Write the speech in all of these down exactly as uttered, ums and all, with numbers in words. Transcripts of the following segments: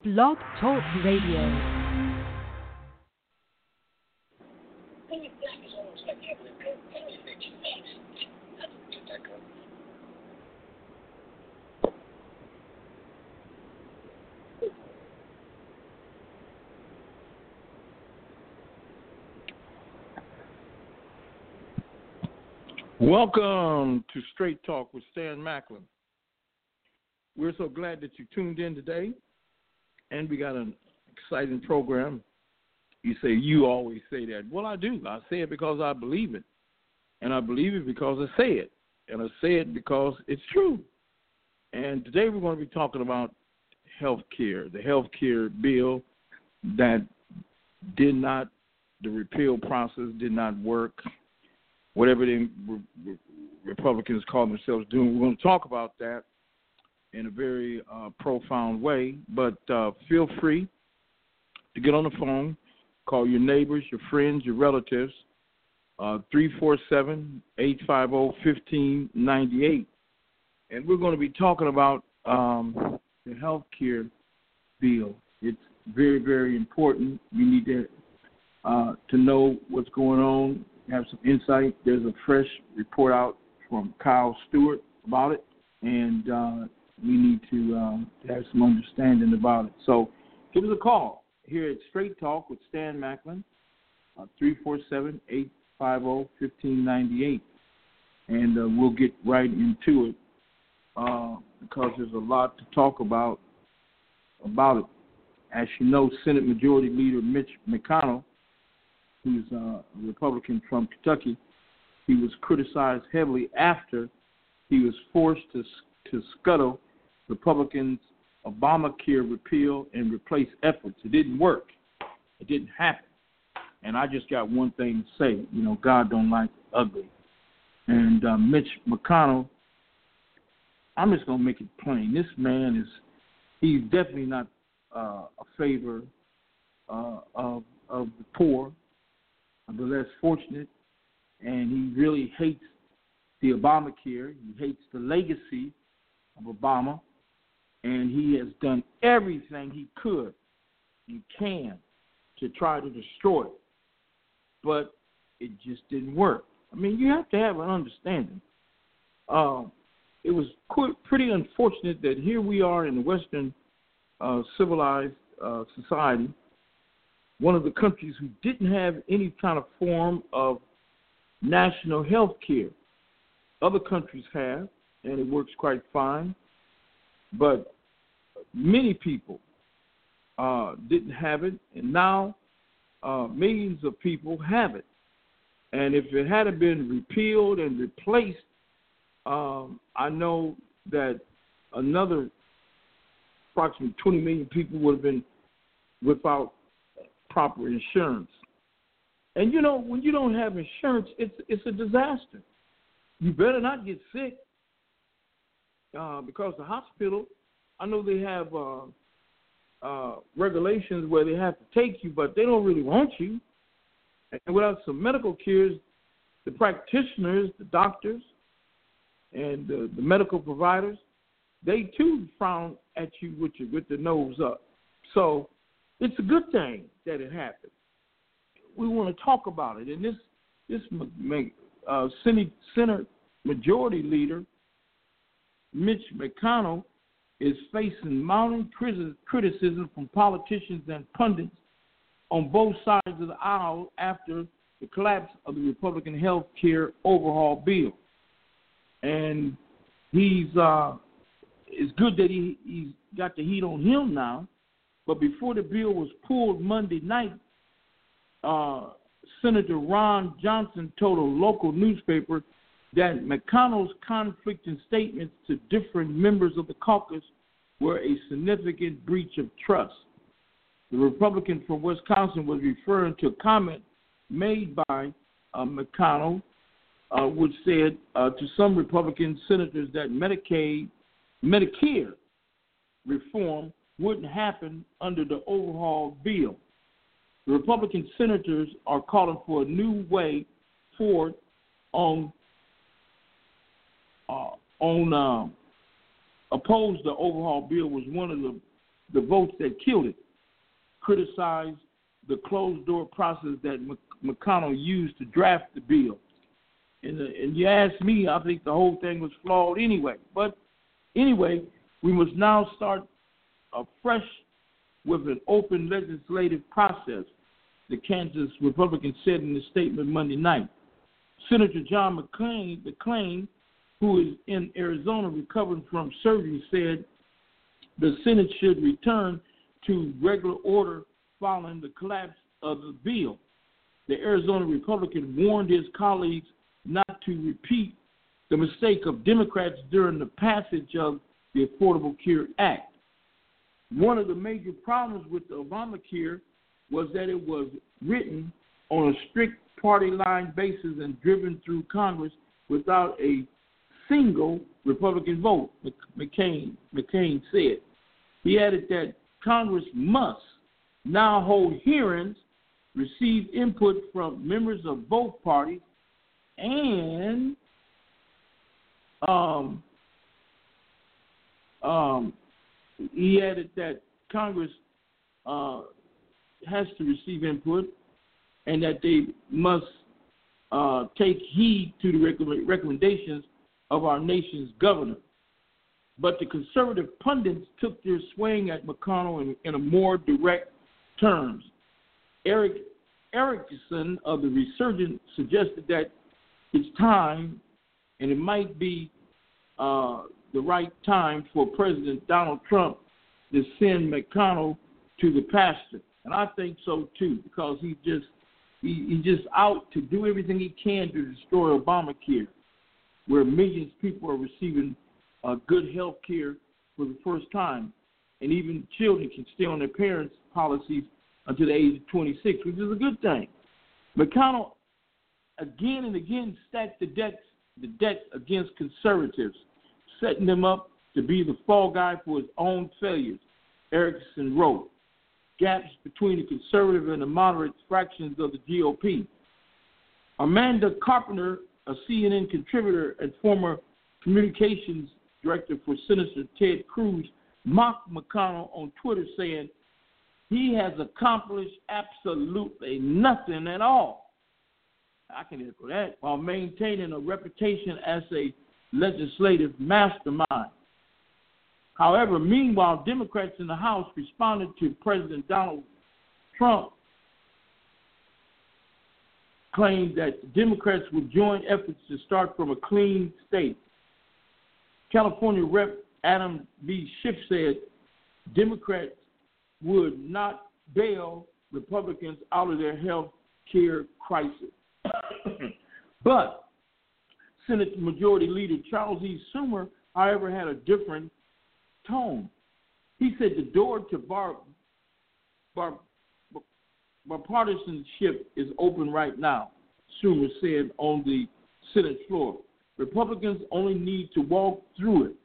Blog Talk Radio. Welcome to Straight Talk with Stan Macklin. We're so glad that you tuned in today, and we got an exciting program. You say, you always say that. Well, I do. I say it because I believe it, and I believe it because I say it, and I say it because it's true. And today we're going to be talking about health care, the health care bill that did not, the repeal process did not work. Whatever the Republicans call themselves doing, we're going to talk about that in a very uh, profound way. But uh, feel free to get on the phone, call your neighbors, your friends, your relatives, uh, three four seven, eight five zero, one five nine eight. And we're going to be talking about um, the health care bill. It's very, very important. You need to, uh, to know what's going on. Have some insight. There's a fresh report out from Kyle Stewart about it, and uh, we need to, um, to have some understanding about it. So give us a call here at Straight Talk with Stan Macklin, uh, three four seven, eight five zero, one five nine eight, and uh, we'll get right into it uh, because there's a lot to talk about about it. As you know, Senate Majority Leader Mitch McConnell, who's a Republican from Kentucky, he was criticized heavily after he was forced to to scuttle Republicans' Obamacare repeal and replace efforts. It didn't work. It didn't happen. And I just got one thing to say. You know, God don't like ugly. And uh, Mitch McConnell, I'm just going to make it plain. This man is, he's definitely not uh, a favor uh, of, of the poor, the less fortunate, and he really hates the Obamacare. He hates the legacy of Obama, and he has done everything he could and can to try to destroy it, but it just didn't work. I mean, you have to have an understanding. Uh, it was qu- pretty unfortunate that here we are in the Western uh, civilized uh, society, one of the countries who didn't have any kind of form of national health care. Other countries have, and it works quite fine. But many people uh, didn't have it, and now uh, millions of people have it. And if it had been repealed and replaced, um, I know that another approximately twenty million people would have been without proper insurance. And you know, when you don't have insurance, it's it's a disaster. You better not get sick uh, because the hospital, I know they have uh, uh, regulations where they have to take you, but they don't really want you. And without some medical cares, the practitioners, the doctors, and the, the medical providers, they too frown at you with your, with the nose up. So it's a good thing that it happened. We want to talk about it. And this this uh, Senate, Senate Majority Leader, Mitch McConnell, is facing mounting criticism from politicians and pundits on both sides of the aisle after the collapse of the Republican health care overhaul bill. And he's uh, it's good that he, he's got the heat on him now. But before the bill was pulled Monday night, uh, Senator Ron Johnson told a local newspaper that McConnell's conflicting statements to different members of the caucus were a significant breach of trust. The Republican from Wisconsin was referring to a comment made by uh, McConnell, uh, which said uh, to some Republican senators that Medicaid, Medicare reform wouldn't happen under the overhaul bill. The Republican senators are calling for a new way forward on uh, on uh, oppose the overhaul bill was one of the the votes that killed it, criticized the closed-door process that McConnell used to draft the bill. And, uh, and you ask me, I think the whole thing was flawed anyway. But anyway, we must now start afresh with an open legislative process, the Kansas Republican said in a statement Monday night. Senator John McClain, McClain, who is in Arizona recovering from surgery, said the Senate should return to regular order following the collapse of the bill. The Arizona Republican warned his colleagues not to repeat the mistake of Democrats during the passage of the Affordable Care Act. One of the major problems with the Obamacare was that it was written on a strict party line basis and driven through Congress without a single Republican vote, McCain, McCain said. He added that Congress must now hold hearings, receive input from members of both parties, and um, um, he added that Congress uh, has to receive input and that they must uh, take heed to the rec- recommendations of our nation's governor. But the conservative pundits took their swing at McConnell in, in a more direct terms. Eric Erickson of the Resurgent suggested that it's time, and it might be uh, the right time for President Donald Trump to send McConnell to the pasture. And I think so too, because he just he, he's just out to do everything he can to destroy Obamacare, where millions of people are receiving uh, good health care for the first time, and even children can stay on their parents' policies until the age of twenty-six, which is a good thing. McConnell again and again stacked the decks, the deck against conservatives, setting them up to be the fall guy for his own failures. Erickson wrote, gaps between the conservative and the moderate fractions of the G O P. Amanda Carpenter, a C N N contributor and former communications director for Senator Ted Cruz, mocked McConnell on Twitter, saying he has accomplished absolutely nothing at all. I can echo that, while maintaining a reputation as a legislative mastermind. However, meanwhile, Democrats in the House responded to President Donald Trump claimed that Democrats would join efforts to start from a clean state. California Representative Adam B. Schiff said Democrats would not bail Republicans out of their health care crisis. But Senate Majority Leader Charles E. Schumer, however, had a different tone. He said the door to bar, bar, bipartisanship is open right now, Schumer said on the Senate floor. Republicans only need to walk through it.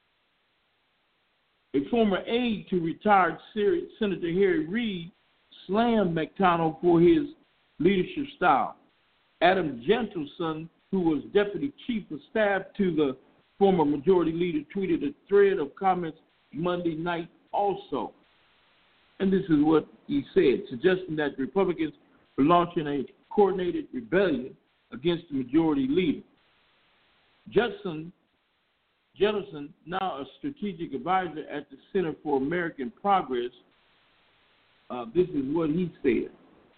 A former aide to retired Senator Harry Reid slammed McConnell for his leadership style. Adam Gentleson, who was deputy chief of staff to the former majority leader, tweeted a thread of comments Monday night also. And this is what he said, suggesting that Republicans were launching a coordinated rebellion against the majority leader. Judson, Jellison, now a strategic advisor at the Center for American Progress, uh, this is what he said.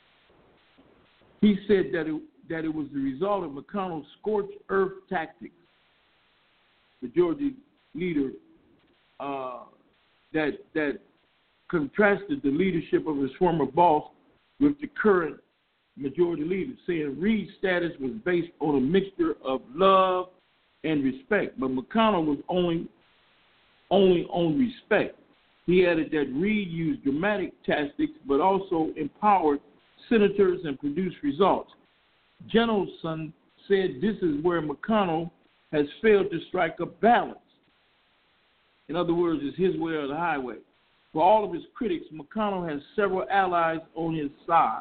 He said that it, that it was the result of McConnell's scorched earth tactics, majority leader, uh, that that contrasted the leadership of his former boss with the current majority leader, saying Reid's status was based on a mixture of love and respect, but McConnell was only only on respect. He added that Reid used dramatic tactics, but also empowered senators and produced results. Gentleson said this is where McConnell has failed to strike a balance. In other words, it's his way or the highway. For all of his critics, McConnell has several allies on his side.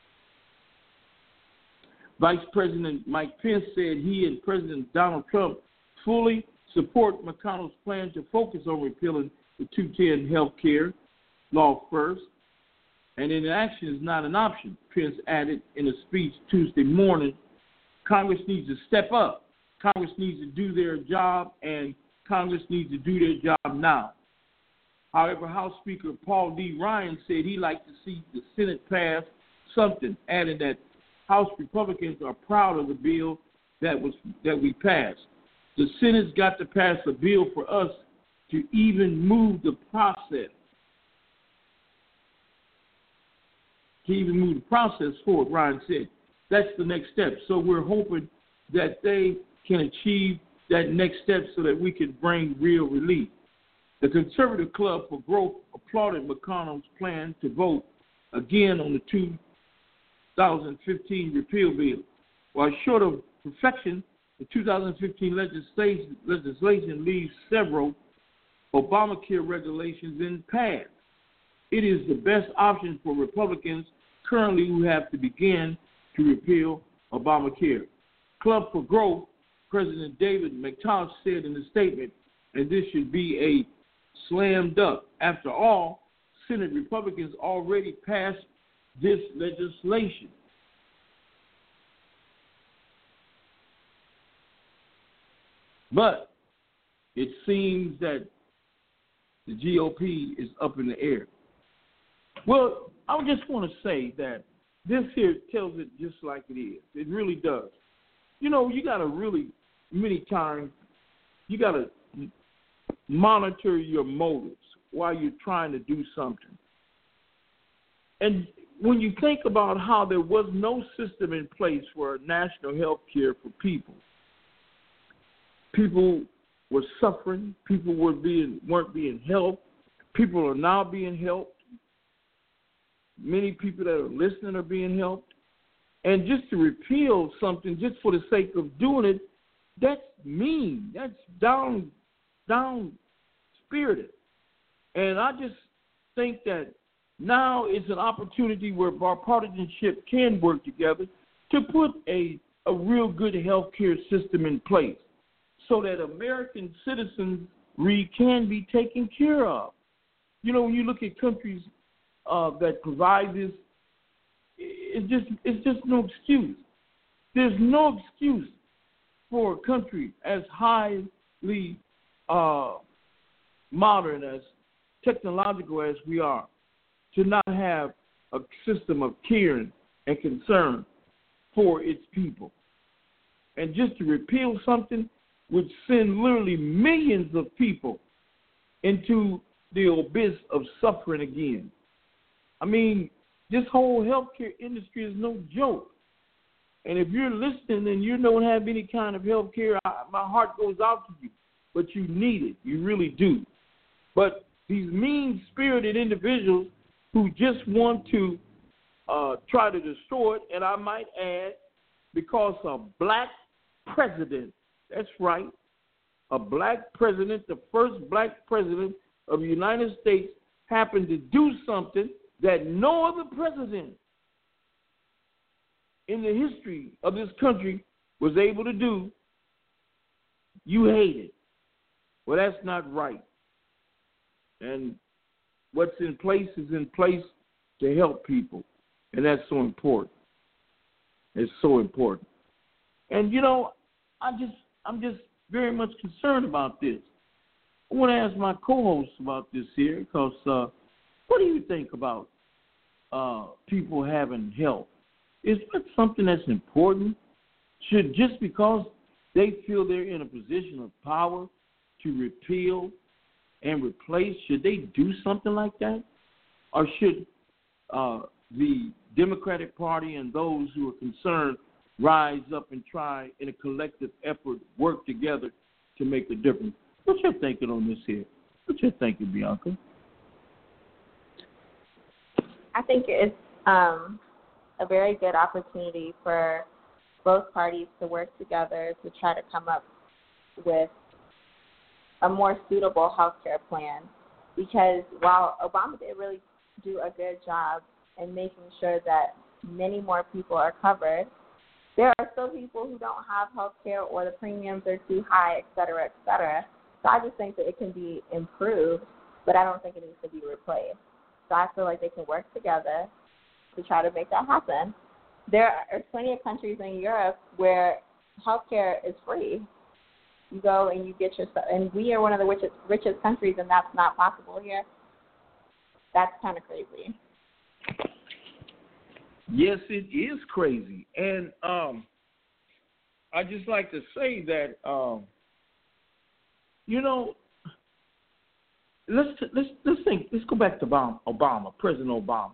Vice President Mike Pence said he and President Donald Trump fully support McConnell's plan to focus on repealing the two ten health care law first, and inaction is not an option, Pence added in a speech Tuesday morning. Congress needs to step up. Congress needs to do their job, and Congress needs to do their job now. However, House Speaker Paul D. Ryan said he'd like to see the Senate pass something, adding that House Republicans are proud of the bill that was that we passed. The Senate's got to pass a bill for us to even move the process, to even move the process forward, Ryan said. That's the next step. So we're hoping that they can achieve that next step so that we can bring real relief. The Conservative Club for Growth applauded McConnell's plan to vote again on the two thousand fifteen repeal bill. While short of perfection, the two thousand fifteen legislation, legislation leaves several Obamacare regulations in pass. It is the best option for Republicans currently who have to begin to repeal Obamacare. Club for Growth, President David McTosh said in a statement, and this should be a slam dunk. After all, Senate Republicans already passed this legislation. But it seems that the G O P is up in the air. Well, I just want to say that this here tells it just like it is. It really does. You know, you got to really, many times, you got to monitor your motives while you're trying to do something. And when you think about how there was no system in place for national health care for people, people were suffering, people were being, weren't being helped, people are now being helped. Many people that are listening are being helped. And just to repeal something just for the sake of doing it, that's mean. That's down, down spirited. And I just think that now is an opportunity where bipartisanship can work together to put a, a real good health care system in place so that American citizens can be taken care of. You know, when you look at countries uh, that provide this, it's just it's just no excuse. There's no excuse for a country as highly uh, modern, as technological as we are, to not have a system of caring and concern for its people. And just to repeal something would send literally millions of people into the abyss of suffering again. I mean, this whole healthcare industry is no joke. And if you're listening and you don't have any kind of health care, my heart goes out to you. But you need it. You really do. But these mean-spirited individuals who just want to uh, try to destroy it, and I might add, because a black president, that's right, a black president, the first black president of the United States, happened to do something that no other president in the history of this country was able to do. You hate it. Well, that's not right. And what's in place is in place to help people. And that's so important. It's so important. And, you know, I just, I'm just very much concerned about this. I want to ask my co-host about this here because uh, what do you think about uh, people having help? Is that something that's important? Should just because they feel they're in a position of power to repeal and replace, should they do something like that? Or should uh, the Democratic Party and those who are concerned rise up and try in a collective effort, work together to make a difference? What's your thinking on this here? What's your thinking, Bianca? I think it's um, a very good opportunity for both parties to work together to try to come up with a more suitable health care plan. Because while Obama did really do a good job in making sure that many more people are covered, there are still people who don't have health care or the premiums are too high, et cetera, et cetera. So I just think that it can be improved, but I don't think it needs to be replaced. So I feel like they can work together to try to make that happen. There are plenty of countries in Europe where healthcare is free. You go and you get your stuff, and we are one of the richest, richest countries, and that's not possible here. That's kind of crazy. Yes, it is crazy, and um, I just like to say that um, you know, let's let's let's think. Let's go back to Obama, Obama, President Obama.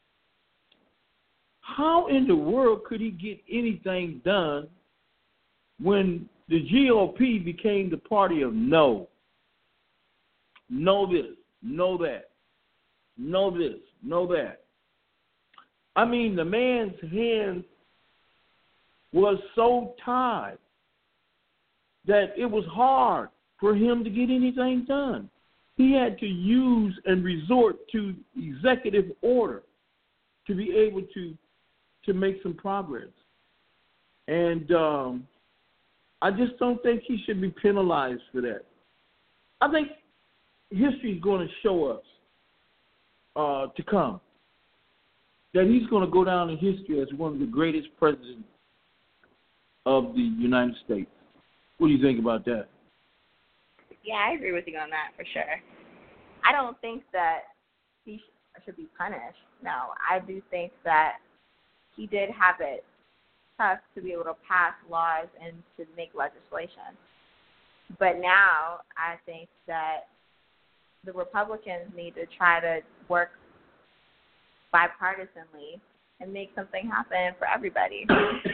How in the world could he get anything done when the G O P became the party of no? Know this, know that, know this, know that. I mean, the man's hands was so tied that it was hard for him to get anything done. He had to use and resort to executive order to be able to to make some progress. And um, I just don't think he should be penalized for that. I think history is going to show us uh, to come that he's going to go down in history as one of the greatest presidents of the United States. What do you think about that? Yeah, I agree with you on that for sure. I don't think that he should be punished. No, I do think that he did have it tough to be able to pass laws and to make legislation. But now I think that the Republicans need to try to work bipartisanly and make something happen for everybody.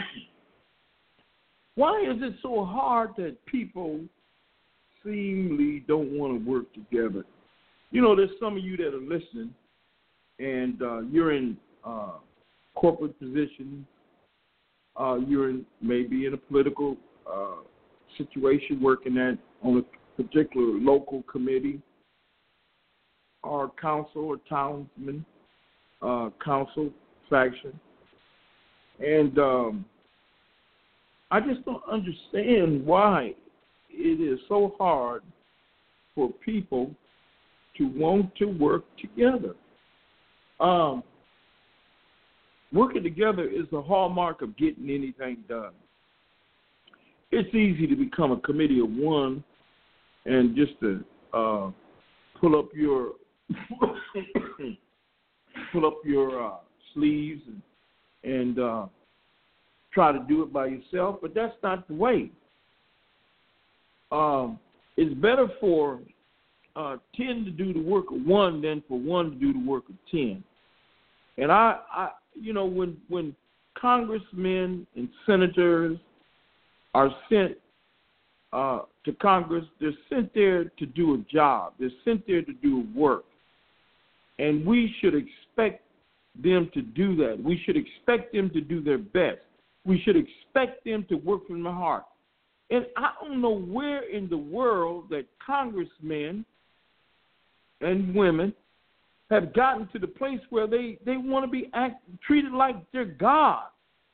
Why is it so hard that people seemingly don't want to work together? You know, there's some of you that are listening, and uh, you're in uh, corporate positions. Uh, you're in, maybe in a political uh, situation, working at on a particular local committee, or council, or townsman, uh, council faction, and um, I just don't understand why it is so hard for people to want to work together. Um, working together is the hallmark of getting anything done. It's easy to become a committee of one and just to uh, pull up your pull up your uh, sleeves and, and uh, try to do it by yourself, but that's not the way. Um, it's better for uh, ten to do the work of one than for one to do the work of ten. And I, I you know, when when congressmen and senators are sent uh, to Congress, they're sent there to do a job. They're sent there to do work. And we should expect them to do that. We should expect them to do their best. We should expect them to work from the heart. And I don't know where in the world that congressmen and women have gotten to the place where they, they want to be act, treated like they're God.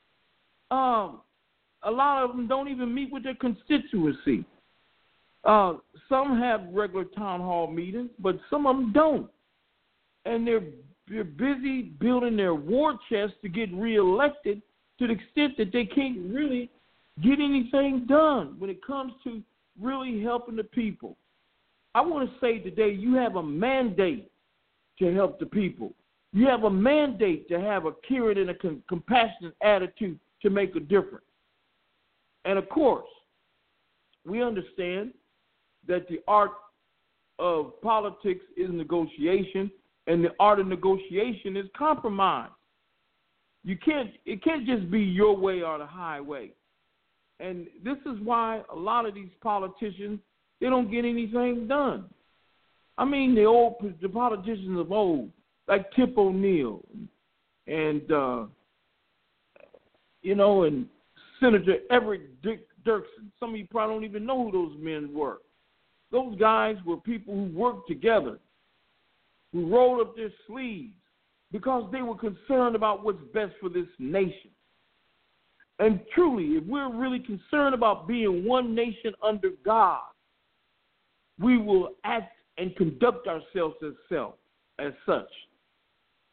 Um, a lot of them don't even meet with their constituency. Uh, some have regular town hall meetings, but some of them don't. And they're, they're busy building their war chest to get reelected to the extent that they can't really get anything done when it comes to really helping the people. I want to say today you have a mandate to help the people. You have a mandate to have a caring and a com- compassionate attitude to make a difference. And, of course, we understand that the art of politics is negotiation, and the art of negotiation is compromise. You can't, it can't just be your way or the highway. And this is why a lot of these politicians, they don't get anything done. I mean, the old, the politicians of old, like Tip O'Neill and, uh, you know, and Senator Everett Dick Dirksen. Some of you probably don't even know who those men were. Those guys were people who worked together, who rolled up their sleeves because they were concerned about what's best for this nation. And truly, if we're really concerned about being one nation under God, we will act and conduct ourselves as self, as such.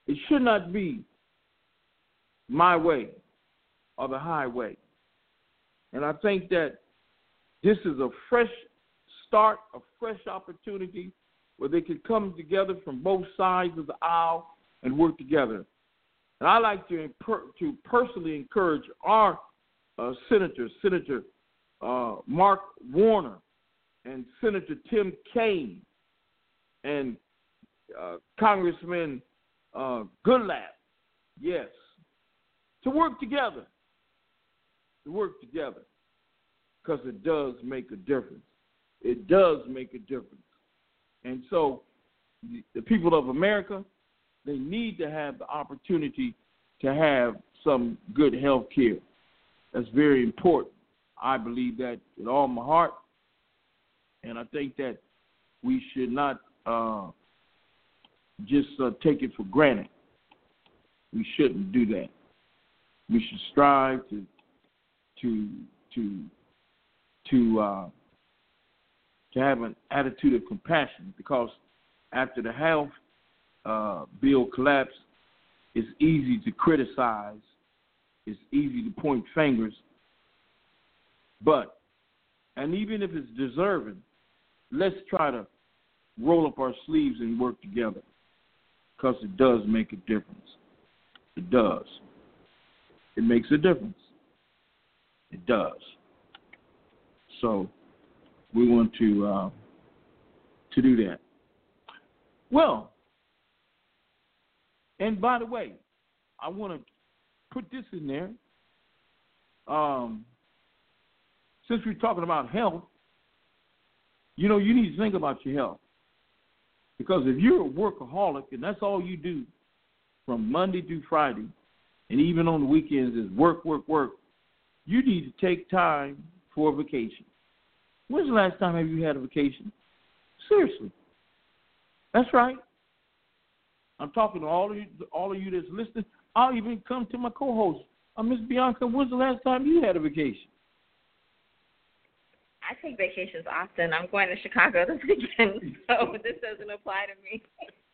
It should not be my way or the highway. And I think that this is a fresh start, a fresh opportunity where they can come together from both sides of the aisle and work together. And I like to to personally encourage our uh, senators, Senator uh, Mark Warner and Senator Tim Kaine and uh, Congressman uh, Goodlatte, yes, to work together, to work together, because it does make a difference. It does make a difference. And so the people of America, they need to have the opportunity to have some good health care. That's very important. I believe that with all my heart. And I think that we should not uh, just uh, take it for granted. We shouldn't do that. We should strive to to to to uh, to have an attitude of compassion, because after the health uh, bill collapsed, it's easy to criticize. It's easy to point fingers. But, and even if it's deserving, let's try to roll up our sleeves and work together, because it does make a difference. It does. It makes a difference. It does. So we want to uh, to do that. Well, and by the way, I want to put this in there. Um, since we're talking about health, you know, you need to think about your health. Because if you're a workaholic and that's all you do from Monday through Friday, and even on the weekends is work, work, work, you need to take time for a vacation. When's the last time have you had a vacation? Seriously. That's right. I'm talking to all of you, all of you that's listening. I'll even come to my co-host, uh, Miss Bianca. When's the last time you had a vacation? I take vacations often. I'm going to Chicago this weekend, so this doesn't apply to me.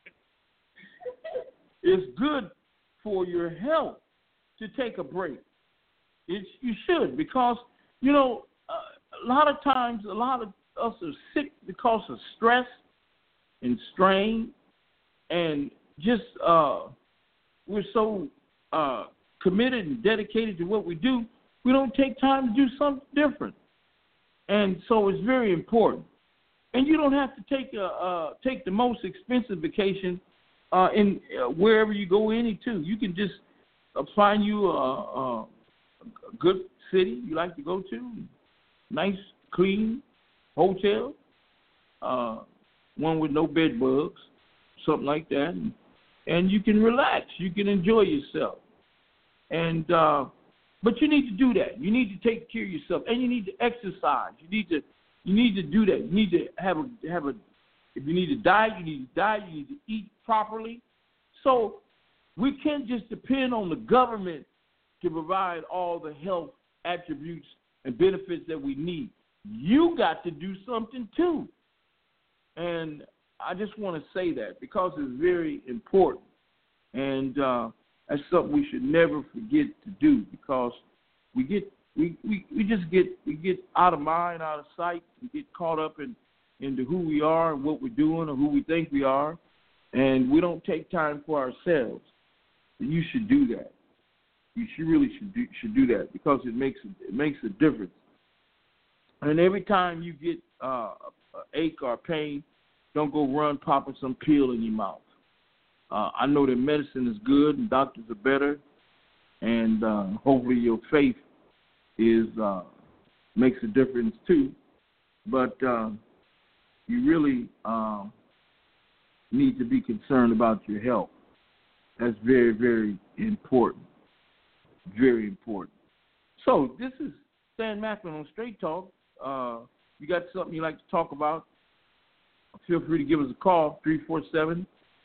It's good for your health to take a break. It's, you should, because, you know, uh, a lot of times, a lot of us are sick because of stress and strain, and just uh, we're so uh, committed and dedicated to what we do, we don't take time to do something different. And so it's very important. And you don't have to take a, uh, take the most expensive vacation uh, in uh, wherever you go any to. You can just uh, find you a, a, a good city you like to go to, nice, clean hotel, uh, one with no bed bugs, something like that. And, and you can relax. You can enjoy yourself. And uh, But you need to do that. You need to take care of yourself, and you need to exercise. You need to, you need to do that. You need to have a have a. If you need to diet, you need to diet. You need to eat properly. So we can't just depend on the government to provide all the health attributes and benefits that we need. You got to do something too. And I just want to say that because it's very important, and uh, that's something we should never forget to do, because we get we, we, we just get we get out of mind, out of sight, we get caught up in into who we are and what we're doing or who we think we are, and we don't take time for ourselves. And you should do that. You should really should do, should do that, because it makes it makes a difference. And every time you get uh, an ache or pain, don't go run popping some pill in your mouth. Uh, I know that medicine is good and doctors are better, and uh, hopefully your faith is uh, makes a difference too. But uh, you really uh, need to be concerned about your health. That's very, very important. Very important. So this is Stan Macklin on Straight Talk. Uh, you got something you'd like to talk about, feel free to give us a call, three four seven,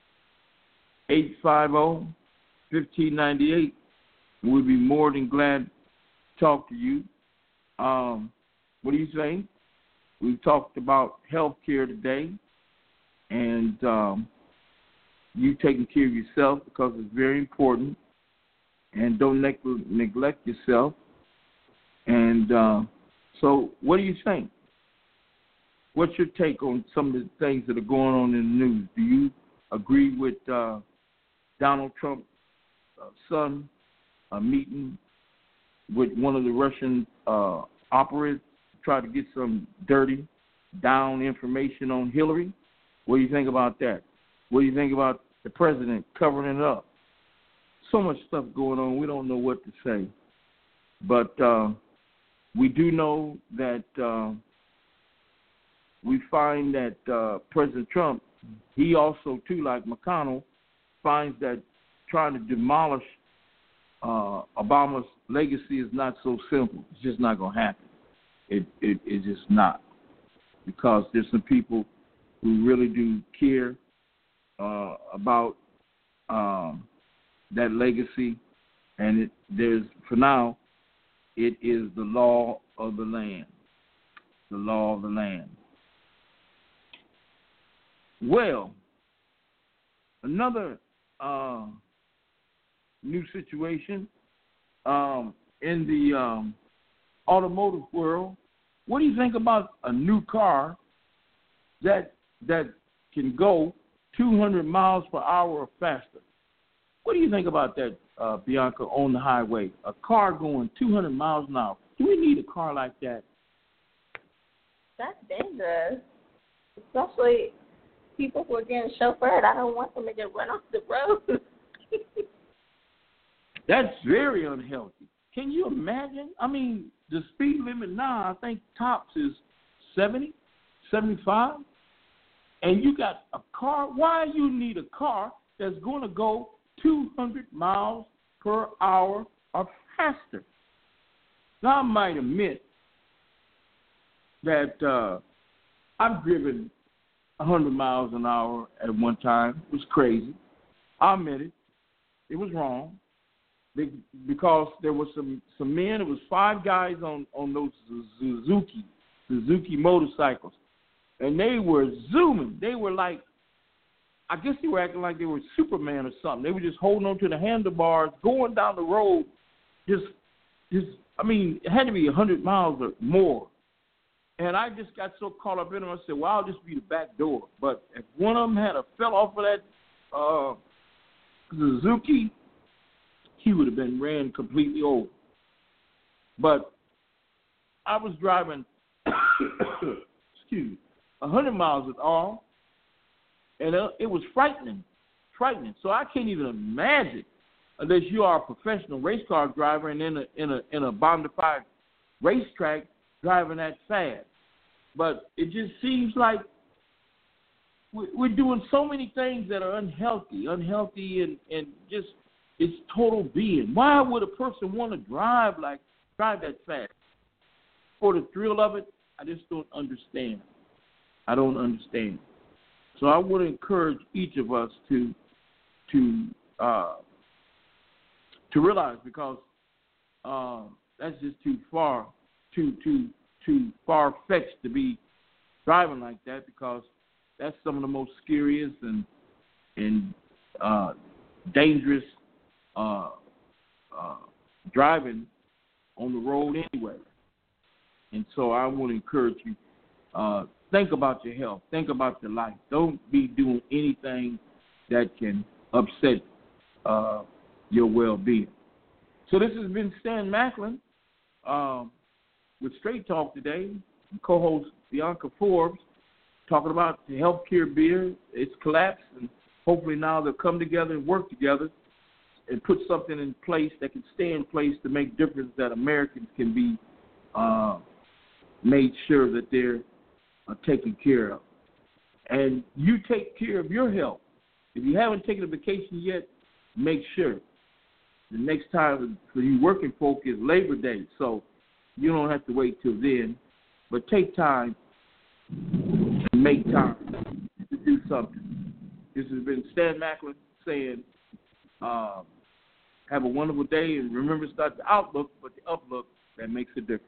eight five zero, one five nine eight. We'll be more than glad to talk to you. Um, what do you think? We've talked about health care today, and um, you taking care of yourself because it's very important, and don't neg- neglect yourself. And uh, so, what do you think? What's your take on some of the things that are going on in the news? Do you agree with uh, Donald Trump's uh, son uh, meeting with one of the Russian uh, operatives to try to get some dirty, down information on Hillary? What do you think about that? What do you think about the president covering it up? So much stuff going on, we don't know what to say. But uh, we do know that uh, we find that uh, President Trump, he also, too, like McConnell, finds that trying to demolish uh, Obama's legacy is not so simple. It's just not going to happen. It, it It's just not. Because there's some people who really do care uh, about um, that legacy, and it, there's, for now, it is the law of the land. The law of the land. Well, another uh, new situation um, in the um, automotive world. What do you think about a new car that that can go two hundred miles per hour or faster? What do you think about that, uh, Bianca, on the highway? A car going two hundred miles an hour. Do we need a car like that? That's dangerous, especially people who are getting chauffeured. I don't want them to get run off the road. That's very unhealthy. Can you imagine? I mean, the speed limit now, I think tops is seventy, seventy-five, and you got a car. Why you need a car that's going to go two hundred miles per hour or faster? Now, I might admit that uh, I've driven one hundred miles an hour at one time. It was crazy. I admit it. It was wrong. Because there was some, some men, it was five guys on, on those Suzuki, Suzuki motorcycles, and they were zooming. They were like, I guess they were acting like they were Superman or something. They were just holding on to the handlebars, going down the road, just, just I mean, it had to be one hundred miles or more. And I just got so caught up in them, I said, well, I'll just be the back door. But if one of them had a fell off of that uh, Suzuki, he would have been ran completely over. But I was driving, excuse me, one hundred miles an hour, and it was frightening, frightening. So I can't even imagine, unless you are a professional race car driver and in a in a in a bondified racetrack driving that fast. But it just seems like we're doing so many things that are unhealthy, unhealthy, and and just. It's total being. Why would a person want to drive like drive that fast? For the thrill of it, I just don't understand. I don't understand. So I would encourage each of us to to uh, to realize, because uh, that's just too far, too too too far fetched to be driving like that, because that's some of the most scariest and and uh, dangerous. Uh, uh, driving on the road anyway. And so I want to encourage you, uh, think about your health, think about your life. Don't be doing anything that can upset uh, your well-being. So this has been Stan Macklin um, with Straight Talk today, co-host Bianca Forbes, talking about the healthcare bill. It's collapsed, and hopefully now they'll come together and work together and put something in place that can stay in place to make difference, that Americans can be uh, made sure that they're uh, taken care of. And you take care of your health. If you haven't taken a vacation yet, make sure. The next time for you working folk is Labor Day, so you don't have to wait till then. But take time and make time to do something. This has been Stan Macklin saying, uh, have a wonderful day, and remember, it's not the outlook, but the uplook that makes a difference.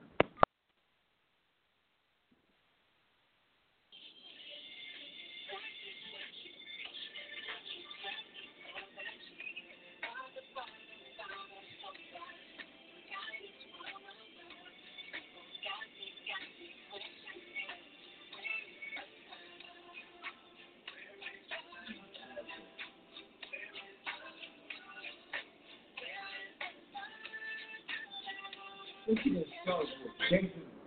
This is Southwood, Jason